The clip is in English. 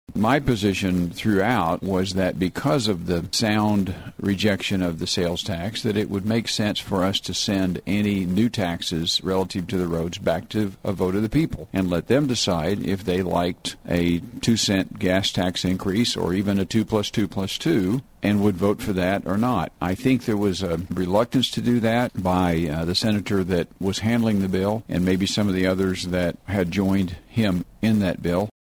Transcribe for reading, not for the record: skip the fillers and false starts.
My position throughout was that because of the sound rejection of the sales tax, that it would make sense for us to send any new taxes relative to the roads back to a vote of the people and let them decide if they liked a 2-cent gas tax increase or even a 2 plus 2 plus 2 and would vote for that or not. I think there was a reluctance to do that by the senator that was handling the bill and maybe some of the others that had joined him in that bill.